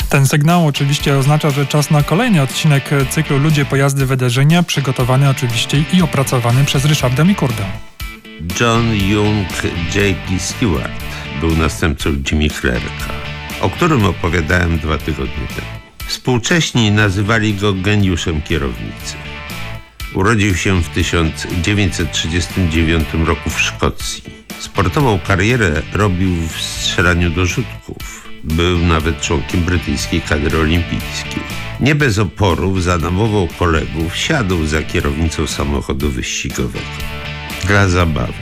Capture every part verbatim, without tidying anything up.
Ten sygnał oczywiście oznacza, że czas na kolejny odcinek cyklu Ludzie, pojazdy, wydarzenia, przygotowany oczywiście i opracowany przez Ryszarda Mikurdę. John Young J P Stewart był następcą Jimmy Clerka, o którym opowiadałem dwa tygodnie temu. Współcześni nazywali go geniuszem kierownicy. Urodził się w tysiąc dziewięćset trzydziestym dziewiątym roku w Szkocji. Sportową karierę robił w strzelaniu do rzutków. Był nawet członkiem brytyjskiej kadry olimpijskiej. Nie bez oporów zanamował kolegów, siadł za kierownicą samochodu wyścigowego. Dla zabawy.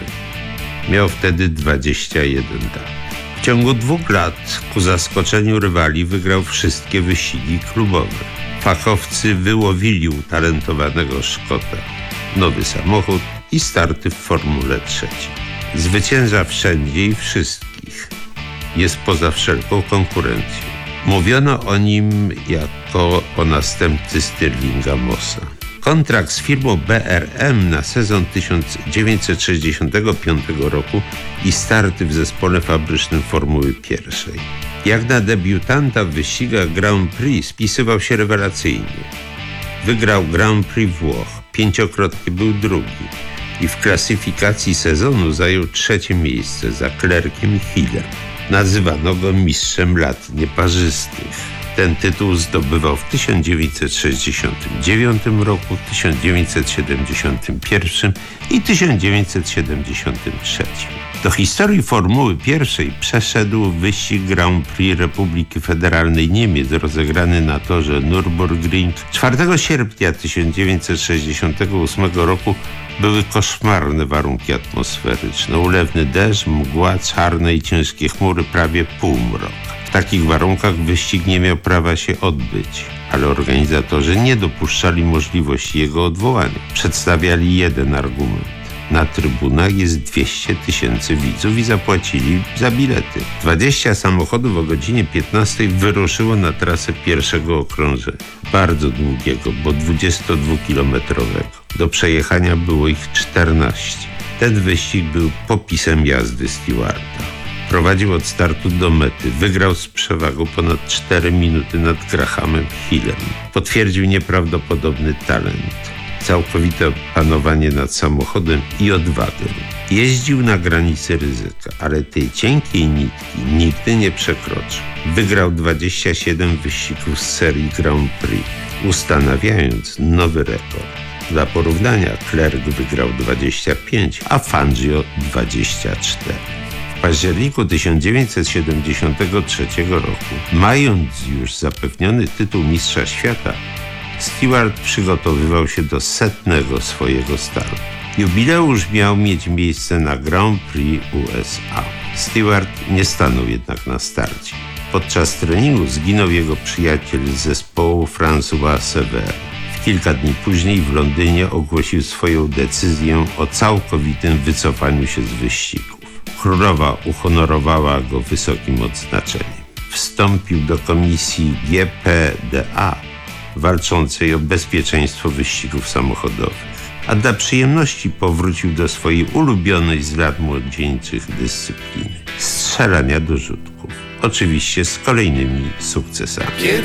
Miał wtedy dwadzieścia jeden lat. W ciągu dwóch lat, ku zaskoczeniu rywali, wygrał wszystkie wyścigi klubowe. Fachowcy wyłowili utalentowanego Szkota. Nowy samochód i starty w Formule trzeciej. Zwycięża wszędzie i wszystkich. Jest poza wszelką konkurencją. Mówiono o nim jako o następcy Stirlinga Mossa. Kontrakt z firmą B R M na sezon tysiąc dziewięćset sześćdziesiątego piątego roku i starty w zespole fabrycznym Formuły pierwszej. Jak na debiutanta w wyścigach Grand Prix spisywał się rewelacyjnie. Wygrał Grand Prix Włoch, pięciokrotnie był drugi i w klasyfikacji sezonu zajął trzecie miejsce za Clerkiem i Hillem. Nazywano go mistrzem lat nieparzystych. Ten tytuł zdobywał w tysiąc dziewięćset sześćdziesiątym dziewiątym roku, tysiąc dziewięćset siedemdziesiątym pierwszym i tysiąc dziewięćset siedemdziesiątym trzecim. Do historii Formuły pierwszej przeszedł wyścig Grand Prix Republiki Federalnej Niemiec rozegrany na torze Nürburgring. czwartego sierpnia tysiąc dziewięćset sześćdziesiątego ósmego roku były koszmarne warunki atmosferyczne. Ulewny deszcz, mgła, czarne i ciężkie chmury, prawie półmrok. W takich warunkach wyścig nie miał prawa się odbyć, ale organizatorzy nie dopuszczali możliwości jego odwołania. Przedstawiali jeden argument. Na trybunach jest dwieście tysięcy widzów i zapłacili za bilety. dwadzieścia samochodów o godzinie piętnastej wyruszyło na trasę pierwszego okrążenia. Bardzo długiego, bo dwudziestodwukilometrowego. Do przejechania było ich czternaście. Ten wyścig był popisem jazdy Stewarta. Prowadził od startu do mety. Wygrał z przewagą ponad cztery minuty nad Grahamem Hillem. Potwierdził nieprawdopodobny talent, całkowite panowanie nad samochodem i odwagę. Jeździł na granicy ryzyka, ale tej cienkiej nitki nigdy nie przekroczył. Wygrał dwadzieścia siedem wyścigów z serii Grand Prix, ustanawiając nowy rekord. Dla porównania Clerk wygrał dwadzieścia pięć, a Fangio dwadzieścia cztery. W październiku tysiąc dziewięćset siedemdziesiątego trzeciego roku, mając już zapewniony tytuł mistrza świata, Stewart przygotowywał się do setnego swojego startu. Jubileusz miał mieć miejsce na Grand Prix U S A. Stewart nie stanął jednak na starcie. Podczas treningu zginął jego przyjaciel z zespołu François Sever. W kilka dni później w Londynie ogłosił swoją decyzję o całkowitym wycofaniu się z wyścigów. Królowa uhonorowała go wysokim odznaczeniem. Wstąpił do komisji G P D A walczącej o bezpieczeństwo wyścigów samochodowych, a dla przyjemności powrócił do swojej ulubionej z lat młodzieńczych dyscypliny – strzelania do rzutków. Oczywiście z kolejnymi sukcesami.